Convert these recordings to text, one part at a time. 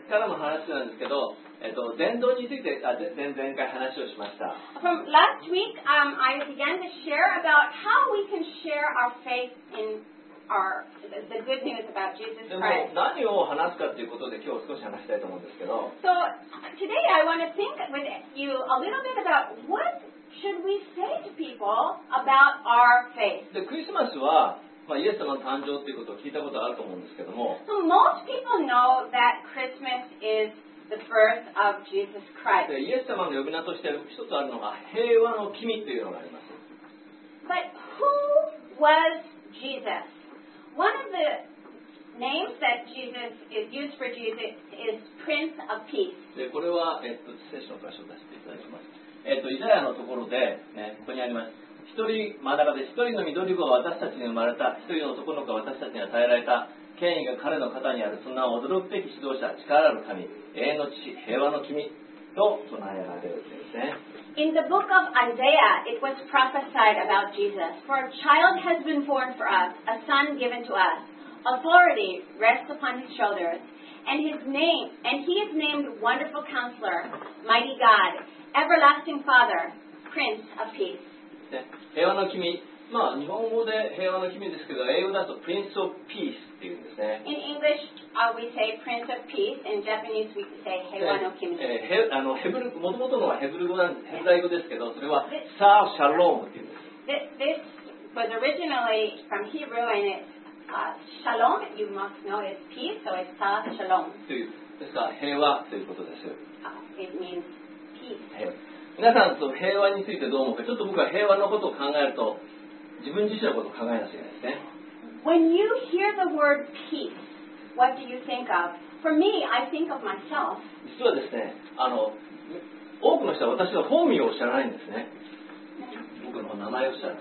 からも話なんですけど、伝道について前々回話をしました。 From last week, I began to share about how we can share our faith in the good news about Jesus Christ. でも何を話すかということで今日少し話したいと思うんですけど。 So today I want to think with you a little bit about what should we say to people about our faith. でクリスマスは、イエス様の誕生ということを聞いたことあると思うんですけども。 So most people know that Christmas is the birth of Jesus Christ. イエス様の呼び名として一つあるのが平和の君というのがあります。 But who was Jesus? One of the names that Jesus is used for Jesus is Prince of Peace. でこれは、聖書の箇所を出していただきます。イザヤのところで、ここにあります。一人真ん中で一人の緑子が私たちに生まれた、一人の男の子が私たちに与えられた、権威が彼の肩にある、そんな驚くべき指導者、力ある神、永遠の父、平和の君と唱えられるんですね。 In the book of Isaiah, it was prophesied about Jesus. For a child has been born for us, a son given to us. Authority rests upon his shoulders, and he is named Wonderful Counselor, Mighty God, Everlasting Father, Prince of Peace. 平和の君、日本語で平和の君ですけど、英語だと Prince of Peace っていうんですね。 In English, we say Prince of Peace. In Japanese, we say 平和の君。 もともとのはヘブルライ語ですけど、それはサーシャロームっていうんです。 This was originally from Hebrew, and it's Shalom. You must know it's peace, so it's Sa Shalom. ですから平和ということです。 It means peace. 皆さんと平和についてどう思うか、ちょっと僕は平和のことを考えると自分自身のことを考えなきゃいけないですね。 When you hear the word peace, what do you think of? For me, I think of myself. 実はですね、多くの人は私の本名を知らないんですね。僕の名前を知らない。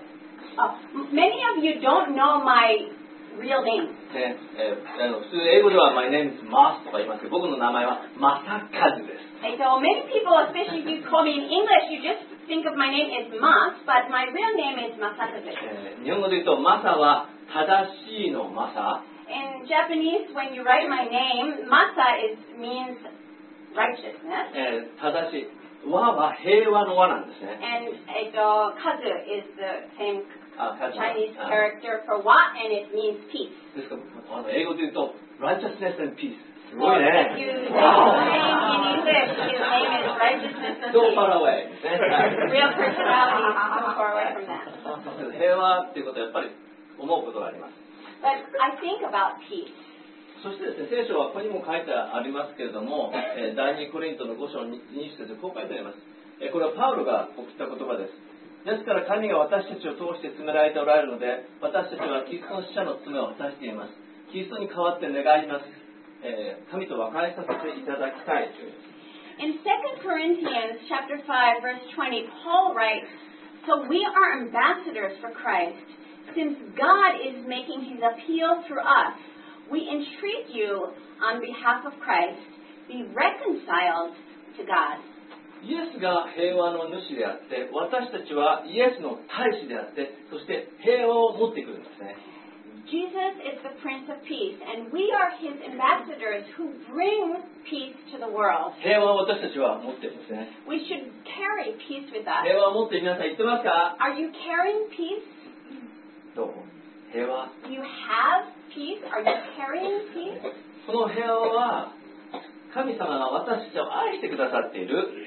Many of you don't know my real name. 普通英語では My name is Mas とか言いますけど、僕の名前は正和です。 So many people, especially if you call me in English, you just think of my name as Mas, but my real name is Masakazu. 日本語で言うと、マサは正しいのマサ。 In Japanese, when you write my name, Masa means righteousness. 正しい。和は平和の和なんですね。 And Kazu is the same Chinese character for wa, and it means peace. ですから英語で言うと righteousness and peace。すごいね。 You say his name in English, his name is righteousness and peace. So far away. Real personality is so far away from that. 平和っていうことはやっぱり思うことがあります。 But I think about peace. そしてですね、聖書はここにも書いてありますけれども、第2コリントの5章20節でこう書いてあります。これはパウロが送った言葉です。ですから神が私たちを通して詰められておられるので、私たちはキリストの使者の務めを果たしています。キリストに代わって願います。神と和解させていただきたいという。 In 2 Corinthians chapter 5, verse 20, Paul writes, So we are ambassadors for Christ. Since God is making his appeal through us, we entreat you on behalf of Christ, be reconciled to God. イエスが平和の主であって、私たちはイエスの大使であって、そして平和を持ってくるんですね。 Jesus is the Prince of Peace, and we are his ambassadors who bring peace to the world. 平和を私たちは持っているんですね。 We should carry peace with us. 平和を持って皆さん言ってますか？ Are you carrying peace? どう？平和。 Do you have peace? Are you carrying peace? この平和は神様が私たちを愛してくださっている。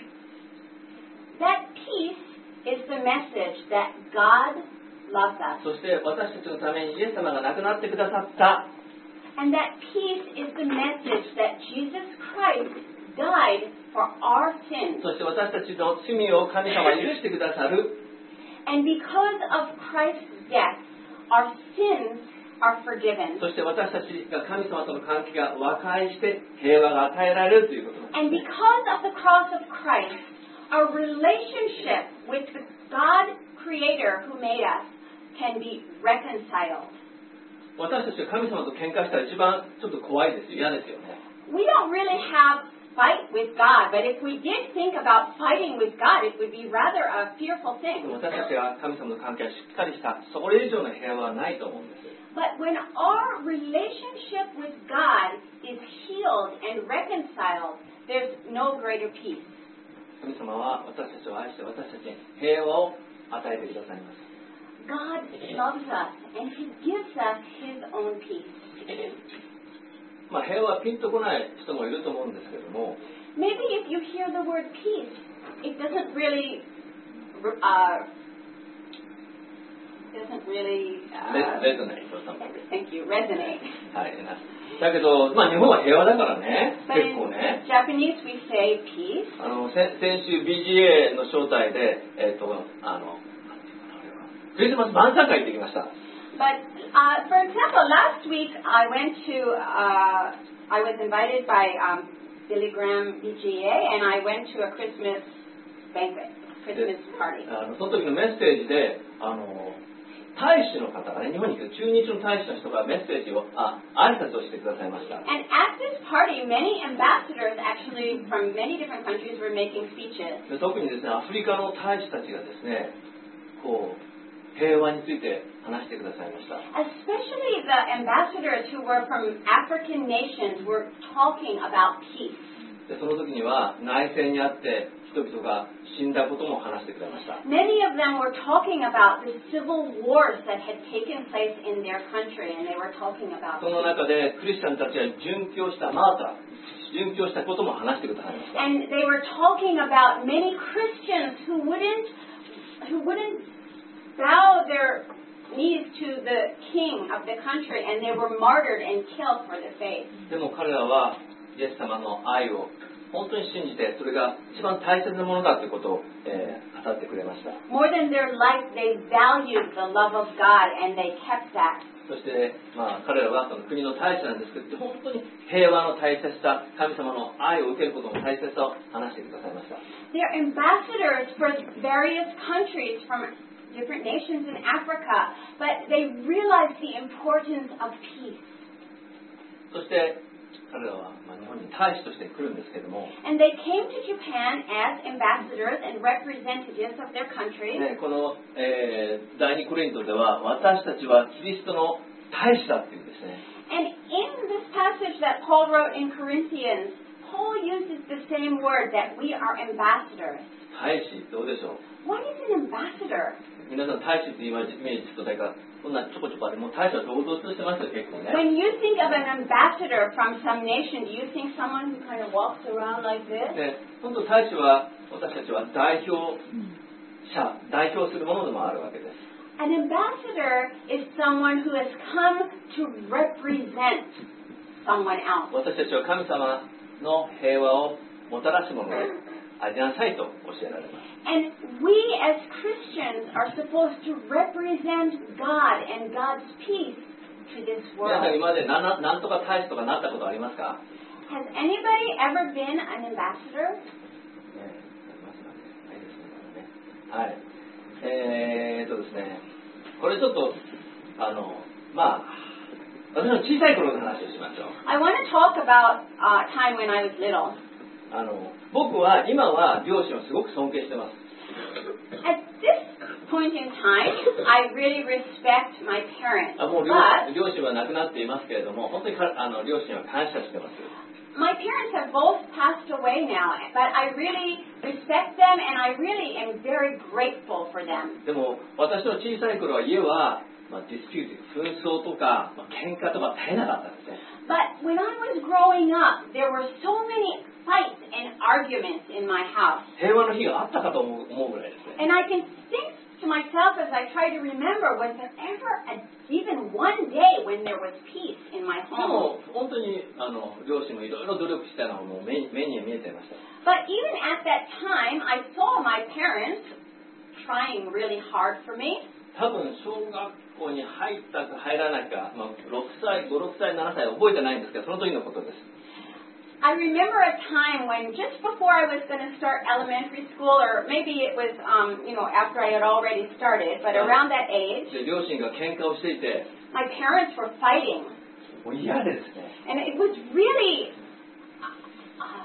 That peace is the message that God loves us. そして私たちのためにイエス様が亡くなってくださった。 And that peace is the message that Jesus Christ died for our sins. そして私たちの罪を神様は許してくださる。 And because of Christ's death, our sins are forgiven. そして私たちが神様との関係が和解して平和が与えられるということです。 And because of the cross of Christ, our relationship with the God Creator who made us can be reconciled. 私たちが神様と喧嘩したら一番ちょっと怖いですよ。嫌ですよね。 We don't really have fight with God, but if we did think about fighting with God, it would be rather a fearful thing. 私たちが神様の関係がしっかりした、それ以上の平和はないと思うんです。 But when our relationship with God is healed and reconciled, there's no greater peace. 神様は私たちを愛して私たちに平和を与えてくださいます。 God loves us and He gives us His own peace. 平和はピンとこない人もいると思うんですけども、 Maybe if you hear the word peace, it doesn't really resonate or something. Thank you, resonate. はい。だけど、日本は平和だからね、 But 結構ね。 in Japanese we say peace. 先週 BGA の招待で、クリスマス晩餐会行ってきました。 But for example, last week I was invited by Billy Graham BGA, and I went to a Christmas banquet, Christmas party. その時のメッセージで、大使の方がね、日本に来て駐日の大使の人がメッセージを、挨拶をしてくださいました。 And at this party, many ambassadors actually from many different countries were making speeches. で特にですね、アフリカの大使たちがですね、平和について話してくださいました。 Especially the ambassadors who were from African nations were talking about peace. でその時には内戦にあって人々が死んだことも話してくれました。 Many of them were talking about the civil wars that had taken place in their country, and they were talking about その中でクリスチャンたちが殉教した殉教したことも話してくださいました。 And they were talking about many Christians who wouldn't bow their knees to the king of the country, and they were martyred and killed for the faith. でも彼らはイエス様の愛を本当に信じて、それが一番大切なものだということを、語ってくれました。 More than their life, they valued the love of God, and they kept that. そして、彼らはその国の大使なんですけど、本当に平和の大切さ、神様の愛を受けることの大切さを話してくださいました。 They're ambassadors for various countries from different nations in Africa, but they realized the importance of peace. そして彼らは日本に大使として来るんですけども、 And they came to Japan as ambassadors and representatives of their country. この、第2コリントでは私たちはキリストの大使だっていうんですね。 And in this passage that Paul wrote in Corinthians, Paul uses the same word that we are ambassadors. 大使どうでしょう。 What is an ambassador? 皆さん大使ってイメージすると誰かこんなちょこちょこあれもう大使は堂々としてますよ結構ね。 When you think of an ambassador from some nation, do you think someone who kind of walks around like this? で本当大使は私たちは代表するものでもあるわけです。 An ambassador is someone who has come to represent someone else. 私たちは神様の平和をもたらすものでありなさいと教えられます。 And we as Christians are supposed to represent God and God's peace to this 皆さん world. 今までなんとか大使とかなったことありますか？ Has anybody ever been an ambassador? はい。ですね、これちょっと私の小さい頃の話をしましょう。 I want to talk about a time when I was little. 僕は今は両親をすごく尊敬してます。 At this point in time, I really respect my parents. もう But 両親は亡くなっていますけれども、本当に両親は感謝してます。 my parents have both passed away now, but I really respect them and I really am very grateful for them. でも私の小さい頃は家は、ディスピュート、紛争とか、喧嘩とか絶えなかったんですね。 But when I was growing up, there were so many fights and arguments in my house. 平和の日があったかと思うぐらいですね。 And I can think to myself as I try to remember, was there ever even one day when there was peace in my で home? も本当に両親もいろいろ努力したのはもう目に見えていました。 But even at that time, I saw my parents trying really hard for me. 多分小学校に入ったか入らないか、6歳、5、6歳、7歳覚えてないんですけど、その時のことです。 I remember a time when just before I was going to start elementary school, or maybe it was, after I had already started, but around that age, で両親が喧嘩をしていて、 my parents were fighting. もう嫌ですね。 And it was really discipline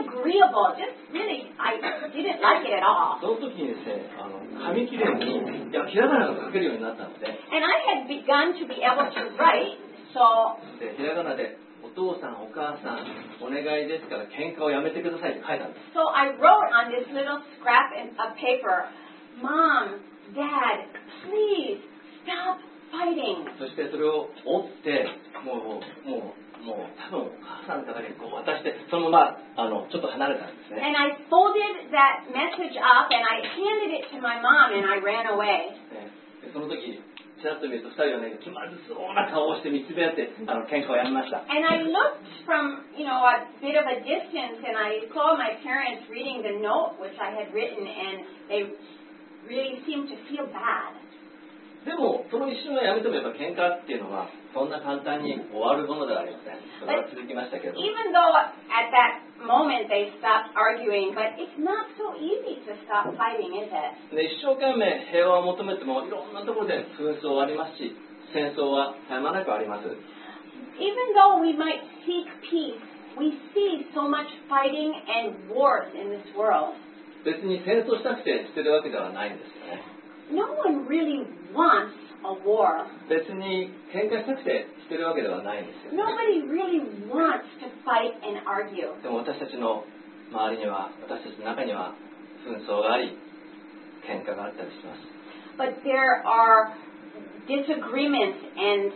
disagreeable. Just really, I didn't like it at all. その時にですね、紙切れにひらがなが書けるようになったので、 And I had begun to be able to write, so でひらがなでお父さんお母さんお願いですから喧嘩をやめてくださいって書いたんです。 so I wrote on this little scrap of paper, Mom, Dad, please stop fighting. そしてそれを折ってもう多分お母さん方にこう渡してそのままちょっと離れたんですね。 And I folded that message up and I handed it to my mom and I ran away. でその時ちらっと見ると2人はね気まずそうな顔をして見つめ合って喧嘩をやめました。 And I looked from, a bit of a distance and I saw my parents reading the note which I had written and they really seemed to feel bad. でもその一瞬はやめてもやっぱ喧嘩っていうのはそんな簡単に終わるものではありません。それは続きましたけど。 Even though at that moment they stopped arguing, but it's not so easy to stop fighting, is it? で一生懸命平和を求めてもいろんなところで紛争はありますし、戦争は絶え間なくあります。 Even though we might seek peace, we see so much fighting and wars in this world. 別に戦争したくてしてるわけではないんですよね。 No one really wants a war. 別に喧嘩したくてしてるわけではないんですよ、ね。 Nobody really wants to fight and argue. でも私たちの周りには、私たちの中には紛争があり、喧嘩があったりします。 But there are disagreements and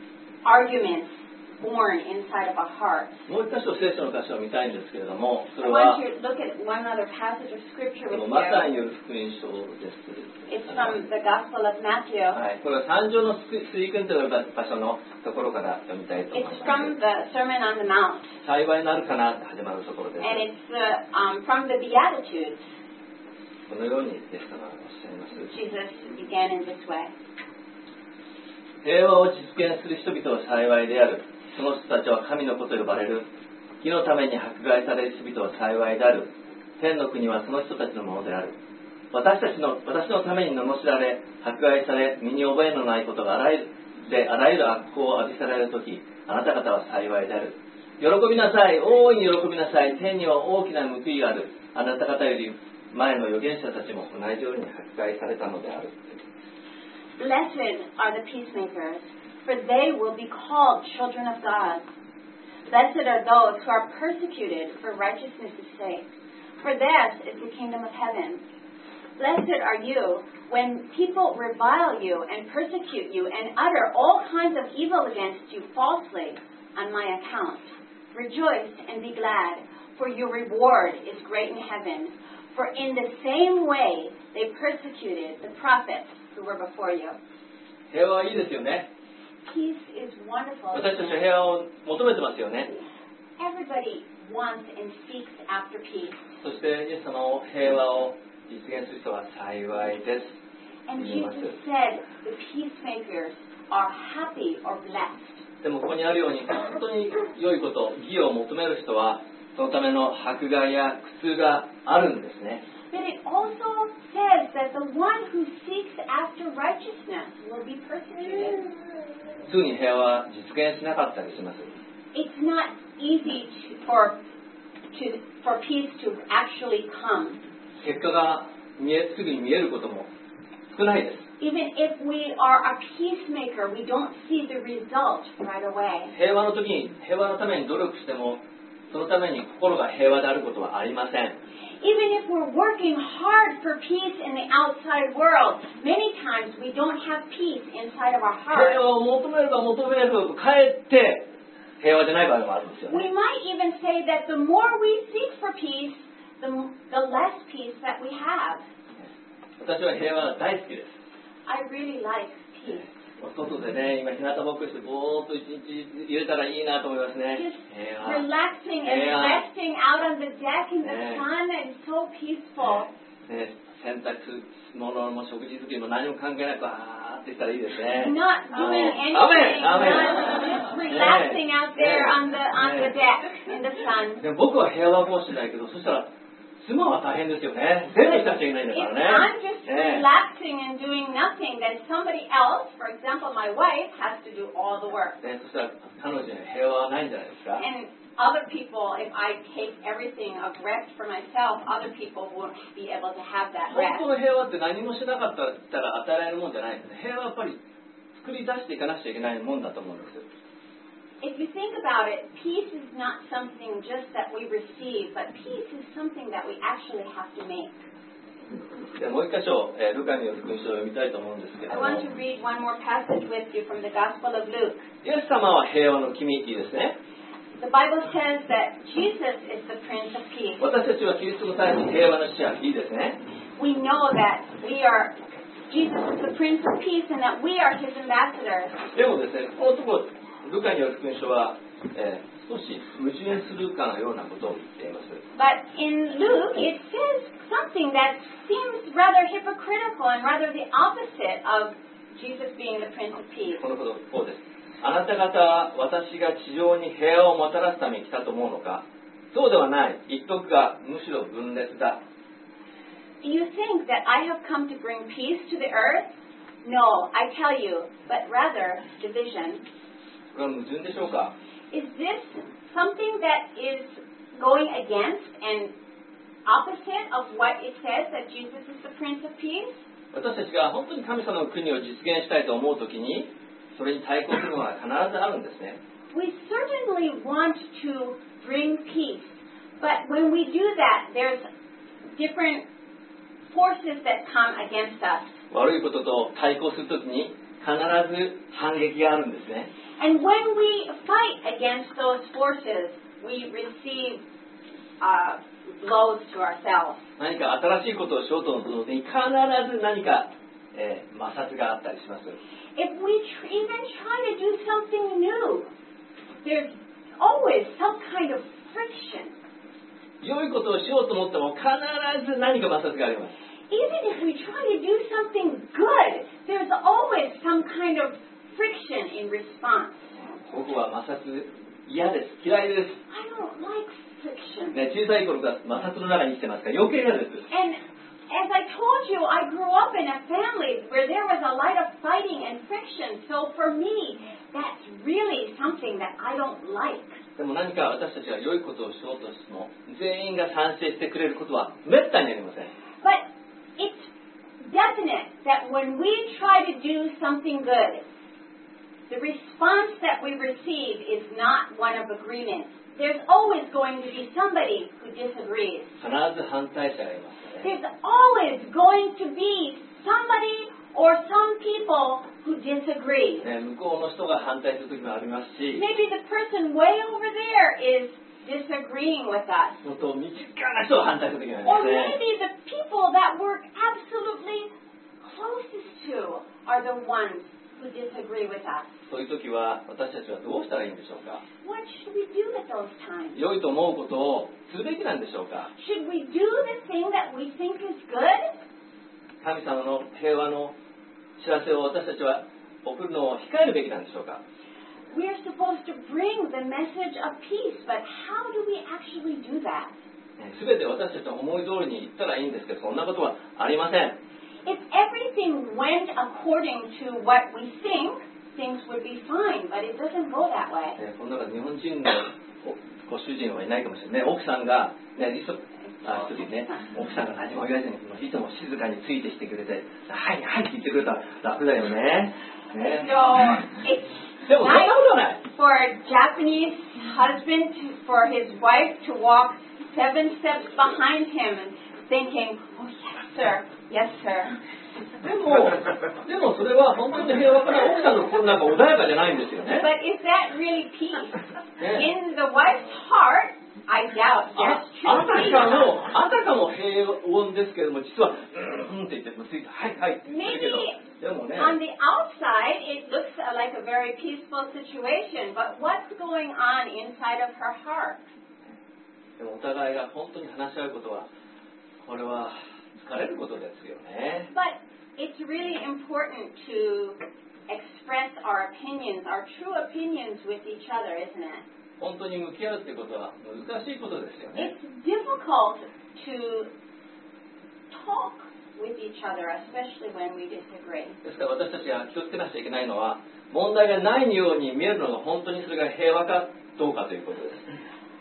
arguments born inside of our hearts. もう一箇所聖書の箇所を見たいんですけれども、そ I れは want you to look at one other passage of scripture with マタイ you. による福音書です。 It's from the Gospel of Matthew. はい、これは三条の水訓という場所のところから読みたいと思い It's ま from す。 the Sermon on the Mount. 幸いなるかなって始まるところです。 And it's from the Beatitudes. このようにイエス様がおっしゃいます。 Jesus began in this way. 平和を実現する人々は幸いである。その人たちは神の子と呼ばれる。義のために迫害される人々は幸いである。天の国はその人たちのものである。私のために罵られ、迫害され、身に覚えのないことがあらゆる悪行を浴びせられるとき、あなた方は幸いである。喜びなさい、大いに喜びなさい。天には大きな報いがある。あなた方より前の預言者たちも同じように迫害されたのである。 Blessed are the peacemakers, for they will be called children of God. Blessed are those who are persecuted for righteousness' sake, for theirs is the kingdom of heaven. Blessed are you when people revile you and persecute you and utter all kinds of evil against you falsely on my account. Rejoice and be glad, for your reward is great in heaven. For in the same way they persecuted the prophets who were before you. 平和はいいですよね。 Peace is wonderful. 私たちは平和を求めてますよね。 Everybody wants and seeks after peace. そしてイエス様の平和を実現する人は幸いです。 And Jesus said the peacemakers are happy or blessed. でもここにあるように本当に良いこと、義を求める人はそのための迫害や苦痛があるんですね。 But it also says that the one who seeks after righteousness will be persecuted. すぐに平和は実現しなかったりします。 It's not easy for peace to actually come. 結果がすぐに見えることも少ないです。 Even if we are a peacemaker, we don't see the result right away. 平和の時に平和のために努力してもそのために心が平和であることはありません。 Even if we're working hard for peace in the outside world, many times we don't have peace inside of our 平 heart. 和を求めれば求めるほどかえって平和じゃない場合もあるんですよね。 We might even say that the more we seek for peace, the less peace that we have. 私は平和が大好きです。 I really like peace. 外でね、今日向ぼっこしてぼーっと一日入れたらいいなと思いますね。 Just relaxing and resting out on the deck in the sun is so peaceful. ね、洗濯物も食事作りも何も関係なくあーってしたらいいですね。 Not doing anything, アメン、アメン。 just relaxing out there on the deck in the sun. でも僕は平和かもしれないけど、そしたら妻は大変ですよね。全部しなくちゃいけないんだか If ら I'm ね。 just relaxing and doing nothing, then somebody else, for example my wife, has to do all the work. そしたら彼女には平和はないんじゃないですか。 And other people, if I take everything of rest for myself, other people won't be able to have that 本 rest. 当の平和って何もしなかったら与えられるもんじゃないんですね。平和はやっぱり作り出していかなくちゃいけないもんだと思うんです。 If you think about it, peace is not something just that we receive, but peace is something that we actually have to make. でもう一箇所、ルカによる福音書を読みたいと思うんですけど I も、 want to read one more passage with you from the Gospel of Luke. イエス様は平和の君っていうですね。 The Bible says that Jesus is the Prince of Peace. 私たちはキリストの際に平和の使者、いいですね。 We know that Jesus is the Prince of Peace and that we are His ambassadors. でもですね、このところ、ルカによる福音書は、少し矛盾するかのようなことを言っています。 But in Luke, it says something that seems rather hypocritical and rather the opposite of Jesus being the Prince of Peace. このことこうです。あなた方は私が地上に平和をもたらすために来たと思うのか。そうではない。一徳がむしろ分裂だ。 Do you think that I have come to bring peace to the earth? No, I tell you, but rather division. これは矛盾でしょうか。 Is this something that is going against and opposite of what it says that Jesus is the Prince of Peace? 私たちが本当に神様の国を実現したいと思うときに、それに対抗するのは必ずあるんですね。 We certainly want to bring peace, but when we do that, there's different forces that come against us. 悪いことと対抗するときに必ず反撃があるんですね。 And when we fight against those forces, we receive blows to ourselves. 何か新しいことをしようと思うときに必ず何か、摩擦があったりします。 If we even try to do something new, there's always some kind of friction. 良いことをしようと思っても必ず何か摩擦があります。 Even if we try to do something good, there's always some kind of friction in response. 僕は摩擦嫌です。嫌いです。 I don't like friction. ね、小さい頃から摩擦の中に生きてますから余計嫌です。 And as I told you, I grew up in a family where there was a lot of fighting and friction. So for me, that's really something that I don't like. でも何か私たちが良いことをしようとしても全員が賛成してくれることはめったにありません。 But it's definite that when we try to do something good, the response that we receive is not one of agreement. There's always going to be somebody who disagrees. 必ず反対者がいますよね。 There's always going to be somebody or some people who disagree. ね、向こうの人が反対する時もありますし、 Maybe the person way over there is disagreeing with us. もっと身近な人が反対する時もあり Or ますね。 maybe the people that we're absolutely closest to are the ones who disagree with us. そういう時は私たちはどうしたらいいんでしょうか。 What should we do at those times? 良いと思うことをするべきなんでしょうか。 Should we do the thing that we think is good? 神様の平和の知らせを私たちは送るのを控えるべきなんでしょうか。 We're supposed to bring the message of peace, but how do we actually do that? すべて私たちの思い通りに言ったらいいんですけど、そんなことはありません。 If everything went according to what we think, things would be fine, but it doesn't go that way. この中で日本人のご主人はいないかもしれないね。奥さんが、ね、一人ね、奥さんが何も言わずにいつも静かについてしてくれて、はいはいって言ってくれたら楽だよね。ね So it's でもそんなことはない。 for a Japanese husband for his wife to walk 7 steps behind him and thinking, oh yes sir, yes sir. でもそれは本当に平和から奥さんの心なんか穏やかじゃないんですよね。 But is that really peace? In the wife's heart, I doubt there's あ true た peace. かも平穏ですけども、実はって言ってついてはいはいって言ってるけど、でもね。 On the outside, it looks like a very peaceful situation, but what's going on inside of her heart? でもお互いが本当に話し合うことはこれは疲れることですよね。 But it's really important to express our opinions, our true opinions with each other, isn't it? 本当に向き合うってことは難しいことですよね。 It's difficult to talk with each other, especially when we disagree. ですから私たちが気をつけなきゃいけないのは問題がないように見えるのが本当にそれが平和かどうかということです。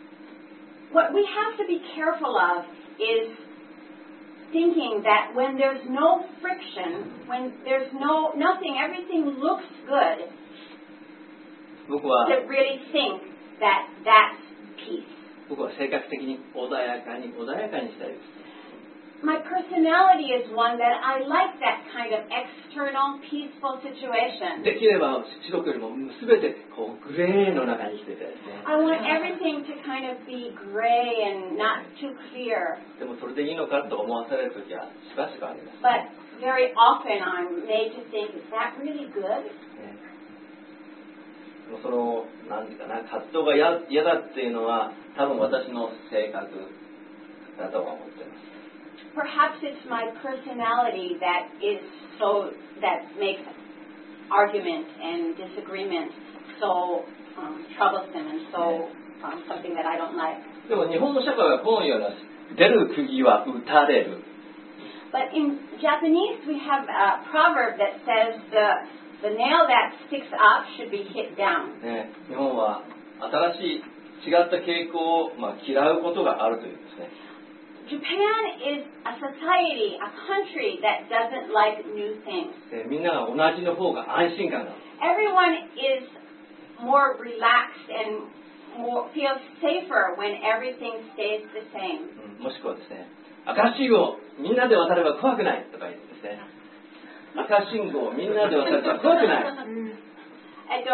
what we have to be careful of is thinking that when there's no friction, when there's nothing, everything looks good, 僕は to really think that that's peace. 僕は性格的に穏やかにしたいです。 My personality is one that I like that kind of external, peaceful situation. できれば白くよりも全てこうグレーの中に生きてたいですね。 I want everything to kind of be gray and not too clear. でもそれでいいのかと思わされる時はしばしばあります。 But very often I'm made to think, is that really good? ね、でもその何ていうかな葛藤が嫌だっていうのは多分私の性格だとは思っています。 Perhaps it's my personality that makes argument and disagreement so troublesome and so something that I don't like. でも日本の社会はこのような出る釘は打たれる。 But in Japanese we have a proverb that says the nail that sticks up should be hit down. ね、日本は新しい違った傾向を、嫌うことがあるというんですね。 Japan is a society, a country that doesn't like new things. みんなが同じの方が安心感がある。 Everyone is more relaxed and feels safer when everything stays the same. もしくはですね、赤信号みんなで渡れば怖くないとか言うんですね。赤信号みんなで渡れば怖くない。 But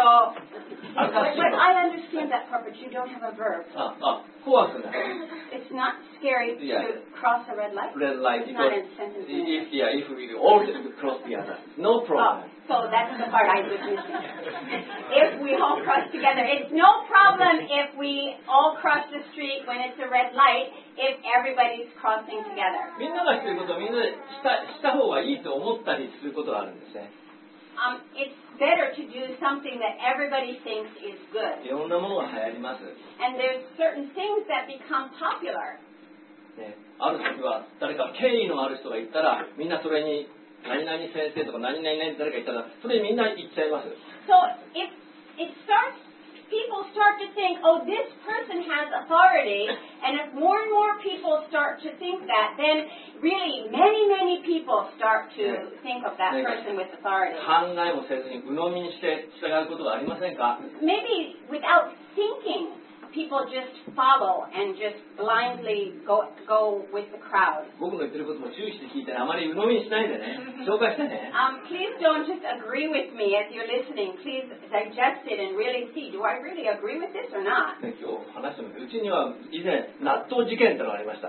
I understand that part, but you don't have a verb. 怖くない。 It's not scary to cross a red light. Red light. It's not in sentence. If we all cross together, no problem. So that's the part I was missing. If we all cross together, it's no problem if we all cross the street when it's a red light, if everybody's crossing together. みんながしていることをみんなでした方がいいと思ったりすることがあるんですね。 It's better to do something that everybody thinks is good. いろんなものが流行ります。 And there's certain things that become popular. ね、ある時は誰か権威のある人が言ったらみんなそれに何々先生とか何々誰か言ったらそれにみんな言っちゃいます。 So if people start to think, oh, this person has authority, and if more and more people start to think that, then really many people start to think of that person with authority. 考えもせずに鵜呑みにして従うことがありませんか？ Maybe without thinking, people just follow and just blindly go with the crowd. 僕の言ってることも注意して聞いてあまり鵜呑みにしないでね。紹介してね。 Please don't just agree with me as you're listening. Please digest it and really see, do I really agree with this or not? 今日話してみて、うちには以前納豆事件というのがありました。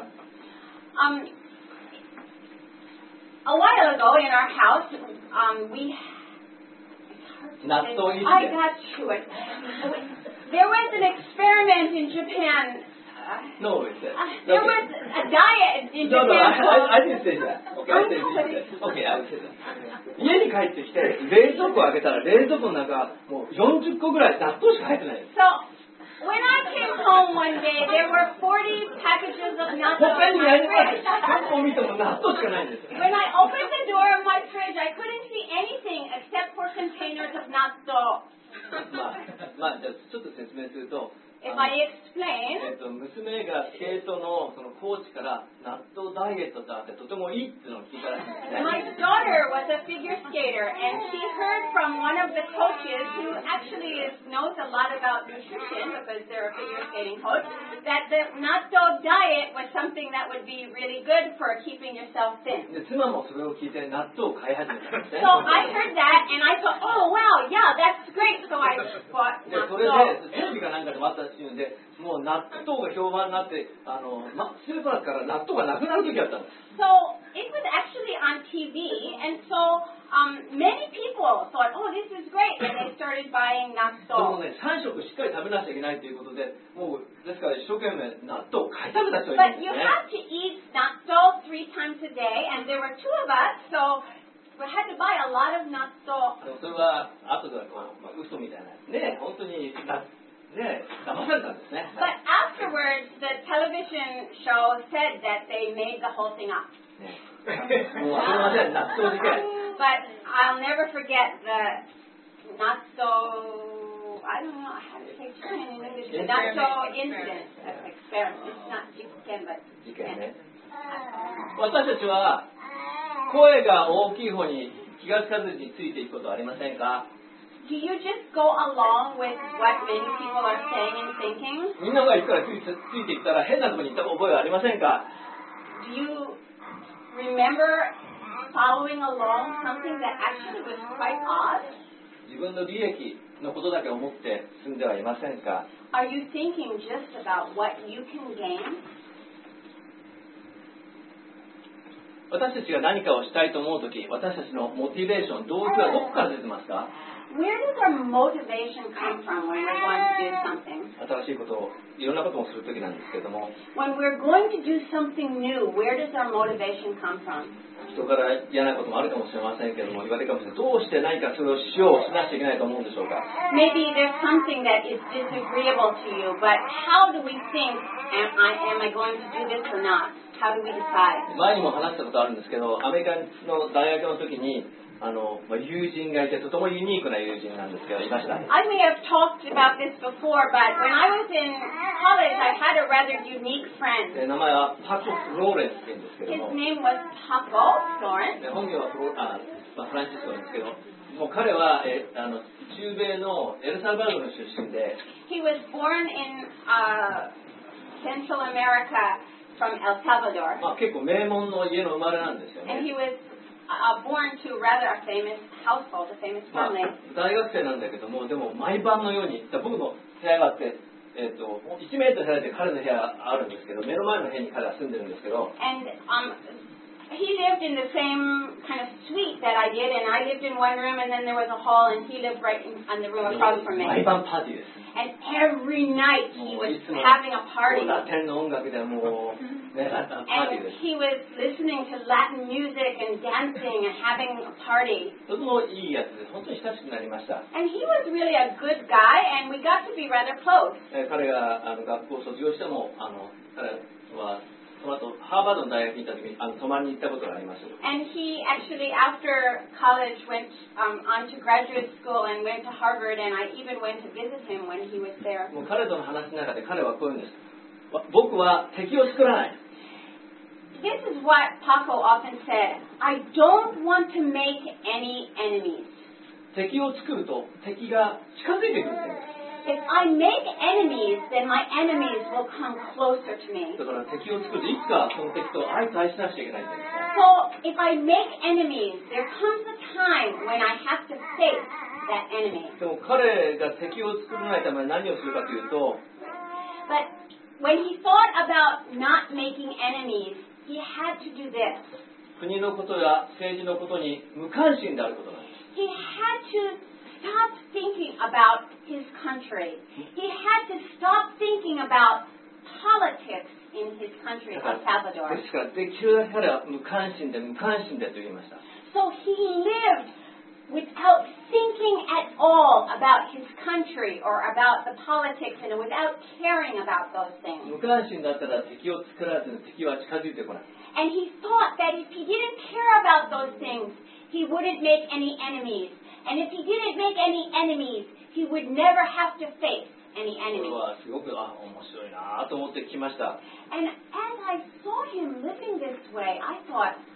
A while ago in our house, we... Not so easy. I got to it. There was an experiment in Japan. No, it's there was a diet in No, Japan. I didn't say that. Okay, I will say that. 家に帰ってきて冷蔵庫を開けたら冷蔵庫の中もう40個ぐらい納豆しか入ってないです。 So when I came home one day, there were 40 packages of natto 他 in に my 何も fridge. どこを見ても納豆しかないんです。 When I opened the door of my fridge, I couldn't see anything except for containers of natto. じゃあちょっと説明すると。 If I explain, 娘がスケートのそのコーチから納豆ダイエットだってとてもいいっていうのを聞いたらしいんですね。 my daughter was a figure skater, and she heard from one of the coaches who actually knows a lot about nutrition because they're a figure skating coach, that the natto diet was something that would be really good for keeping yourself thin. で妻もそれを聞いて納豆を買い始めたんですね。 So I heard that, and I thought, oh wow, yeah, that's great. So I bought でそれ natto. でテレビかなんかでもあったっていうんでもう納豆が評判になってスーパーから納豆がなくなる時あったんです。 So it was actually on TV, and so many people thought, oh, this is great, and they started buying でも natto. ね3食しっかり食べなきゃいけないということでもうですから一生懸命納豆を買い食べた人がい But る you んですね。 have to eat natto 3 times a day, and there were 2 of us, so we had to buy a lot of natto. それは後では嘘みたいなね本当にね騙されたんですね。 But afterwards, the television show said that they made the whole thing up. もうそれまで納豆事件。 But I'll never forget the natto I don't know how to say turn in English, but not so incident, experiment. It's not jiken, but 事件ね。私たちは声が大きい方に気がつかずについていくことはありませんか？ Do you just go along with what many people are saying and thinking? みんなが行くからついていったら変なところに行った覚えはありませんか？ Do you remember following along something that actually was quite odd? 自分の利益のことだけ思って進んではいませんか？ Are you thinking just about what you can gain? 私たちが何かをしたいと思うとき、私たちのモチベーション、動機はどこから出てますか？ Where does our motivation come from when we're going to do something? 新しいことを、いろんなこともするときなんですけれども、 When we're going to do something new, where does our motivation come from? 人から嫌なこともあるかもしれませんけれども、言われるかもしれない。どうして何かそれをしよう、しなくちゃいけないと思うんでしょうか？ Maybe there's something that is disagreeable to you, but how do we think, am I going to do this or not? How do we decide? 前にも話したことあるんですけど、アメリカの大学の時に友人がいて、とてもユニークな友人なんですけど、いました。 I may have talked about this before, but when I was in college, I had a rather unique friend. 名前はパコ・フローレンスって言うんですけど His も、 name was Paco Florence. 本名はフランシスコなんですけど、もう彼は中米のエルサルバドルの出身で、 He was born in Central America from El Salvador. 結構名門の家の生まれなんですよ And ね。 he was born to rather a famous household, a famous family. 大学生なんだけども、でも毎晩のように、僕の部屋があって、1メートル離れて彼の部屋があるんですけど、目の前の部屋に彼は住んでるんですけど、 And he lived in the same kind of suite that I did, and I lived in one room, and then there was a hall, and he lived right in the room across from me. 毎晩パーティーです。 And every night he was having a party. ラテンの音楽でもう、ね、パーティー And です。 he was listening to Latin music and dancing and having a party. とてもいいやつで、本当に親しくなりました。 And he was really a good guy, and we got to be rather close. 彼が学校を卒業しても、彼はその後ハーバードの大学に行った時に泊まりに行ったことがあります。 And he actually, after college, went on to graduate school and went to Harvard, and I even went to visit him when he was there. もう彼との話の中で彼はこういうんです。僕は敵を作らない。 This is what Paco often said. I don't want to make any enemies. 敵を作ると敵が近づいてくるんです。 If I make enemies, then my enemies will come closer to me. だから敵を作るといつかその敵と相対しなくちゃいけないんです。 So if I make enemies, there comes a time when I have to face that enemy. でも彼が敵を作らないために何をするかというと、 But when he thought about not making enemies, he had to do this. 国のことや政治のことに無関心であることなんです。 He had to stop thinking about his country. He had to stop thinking about politics in his country, El で Salvador. すからできるだけ彼は無関心でと言いました。 So he lived without thinking at all about his country or about the politics and without caring about those things. 無関心だったら敵を作らずに敵は近づいてこない。 And he thought that if he didn't care about those things, he wouldn't make any enemies. And if he didn't make any enemies, he would never have to face any これ enemies. はすごく面白いなと思ってきました。 And as I saw him living this way, I thought,